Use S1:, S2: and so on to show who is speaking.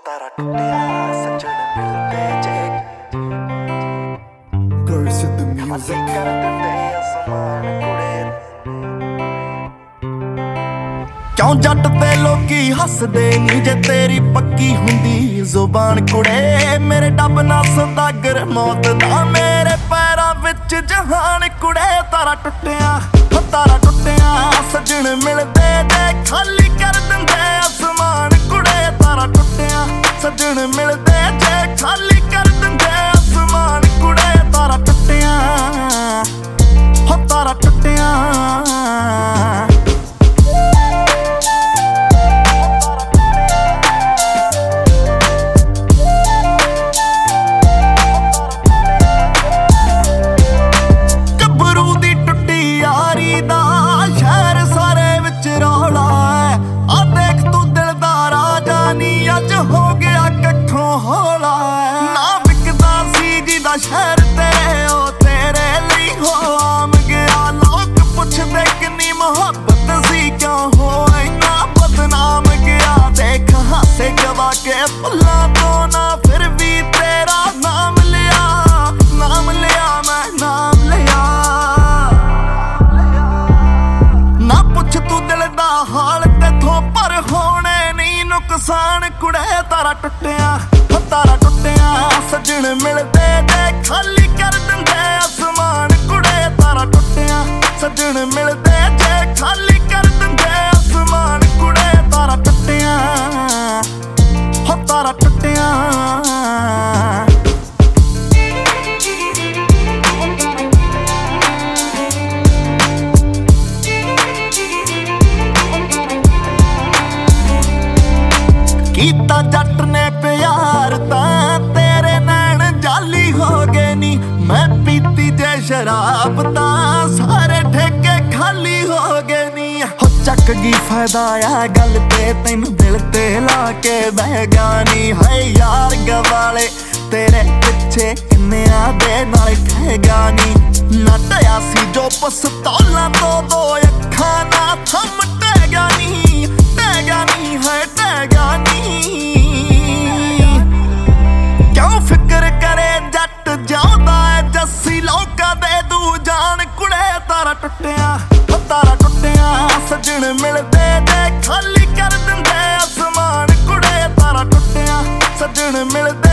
S1: ਤਾਰਾ ਟੁੱਟਿਆ ਸੱਜਣ ਮਿਲਦੇ ਜੇ
S2: Curse of the music
S1: ਕਰ ਦਿੰਦੇ ਅਸਮਾਨ ਕੁੜੇ ਕਿਉਂ ਜੱਟ ਤੇ ਲੋਕੀ ਹੱਸਦੇ ਨੀ ਜੇ ਤੇਰੀ ਪੱਕੀ ਹੁੰਦੀ ਜ਼ੁਬਾਨ ਕੁੜੇ ਮੇਰੇ ਡੱਬ ਨਾ ਸੌਦਾਗਰ ਮੌਤ ਦਾ ਮੇਰੇ ਪੈਰਾਂ ਵਿੱਚ ਜਹਾਨ ਕੁੜੇ ਤਾਰਾ ਟੁੱਟਿਆ ਸੱਜਣ ਮਿਲਦੇ ਜੇ ਖਾਲੀ ਕਰ ਦਿੰਦੇ ਅਸਮਾਨ ਕੁੜੇ ਤਾਰਾ ਟੁੱਟਿਆ ਸੱਜਣ ਮਿਲਦੇ ਜੇ ਖਾਲੀ ਕਰ ਦਿੰਦੇ ਅਸਮਾਨ ਕੁੜੇ ਤਾਰਾ ਟੁੱਟਿਆ ਤਾਰਾ ਟੁੱਟਿਆ शहर ते ओ तेरे लिए हो आम गया लोग पुछदे किन्नी मोहब्बत सी क्यों हो इन्ना बदनाम गया देख हासे गवा के फुल्लां तो ना फिर भी तेरा नाम लिया मैं नाम लिया ना पुछ तू दिल दा हाल तेथों पर होने नहीं नुकसान कुड़े तारा टुट्टिया सज्जण मिलदे जे खाली कर दिंदे आसमान कुड़े तारा टुट्टिया सज्जण मिलदे जे खाली कर दिंदे आसमान कुड़े तारा टुट्टिया तारा टुट्टिया कीता जट ने प्यार तां तेरे नैन जाली हो गए नी मैं पीती जे शराब तां सारे ठेके खाली हो गए नी हो चक गी फायदा आ गल ते तैनू दिल ते ला के बह गानी है यार गवाले तेरे पिछे किन्निया दे नाल ठहगा नी नटया सी जो पस्तौलां तो दो अखां ना थम टहगा नी है टहगा नी क्यों फिक्र करे जट जांदा है जस्सी लोकां दे दू जान कुड़े तारा टुट्टिया सज्जण मिलदे जे खाली कर दिंदे आसमान कुड़े तारा टुट्टिया सज्जण मिलदे